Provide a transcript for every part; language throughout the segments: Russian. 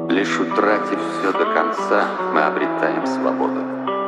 Лишь утратив все до конца, мы обретаем свободу.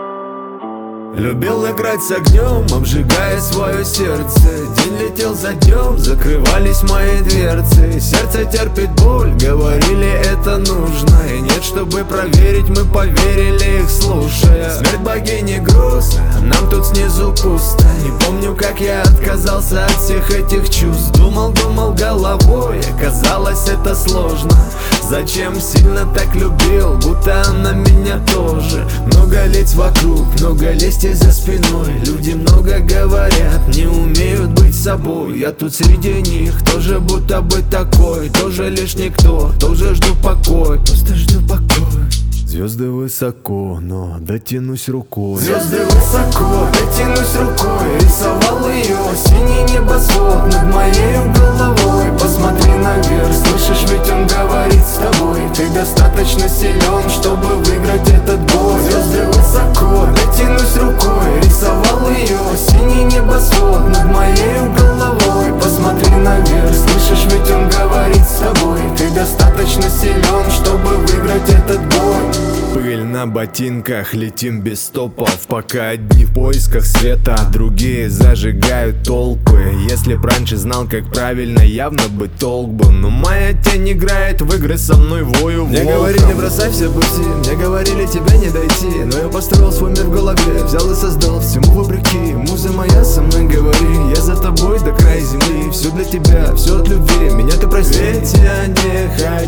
Любил играть с огнем, обжигая свое сердце. День летел за днем, закрывались мои дверцы. Сердце терпит боль, говорили это нужно. И нет, чтобы проверить, мы поверили их, слушая. Смерть богини грустно, нам тут снизу пусто. Не помню, как я отказался от всех этих чувств. Думал головой, оказалось это сложно. Зачем сильно так любил, будто она меня тоже. Много лиц вокруг, много листьев за спиной. Люди много говорят, не умеют быть собой. Я тут среди них, тоже будто бы такой. Тоже лишь никто, тоже жду покой. Просто жду покой. Звезды высоко, но дотянусь рукой. Звезды высоко, дотянусь рукой. Рисовал ее синий небосвод над моей головой. Посмотри наверх, слышишь, ведь он говорит с тобой. Ты достаточно силен, чтобы выиграть этот бой. Звезды высоко, дотянусь рукой. Рисовал ее синий небосвод над моей головой. Посмотри наверх, слышишь, ведь он говорит с тобой. Ты достаточно силен, чтобы выиграть этот бой. Пыль на ботинках, летим без стопов. Пока одни в поисках света, другие зажигают толпы. Если б раньше знал, как правильно, явно бы толк был. Но моя тень играет в игры со мной, вою волком. Мне говорили, бросай все пути, мне говорили, тебе не дойти. Но я построил свой мир в голове, взял и создал всему вопреки. Муза моя, со мной говори, я за тобой до края земли. Все для тебя, все от любви, меня ты прости. Ведь я не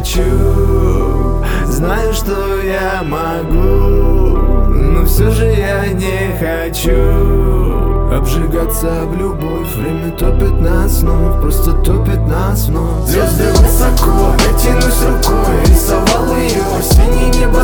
хочу, знаю, что я могу, но все же я не хочу обжигаться об любовь. Время топит нас вновь, просто топит нас вновь. Звезды высоко, дотянусь рукой. Рисовал ее синий небо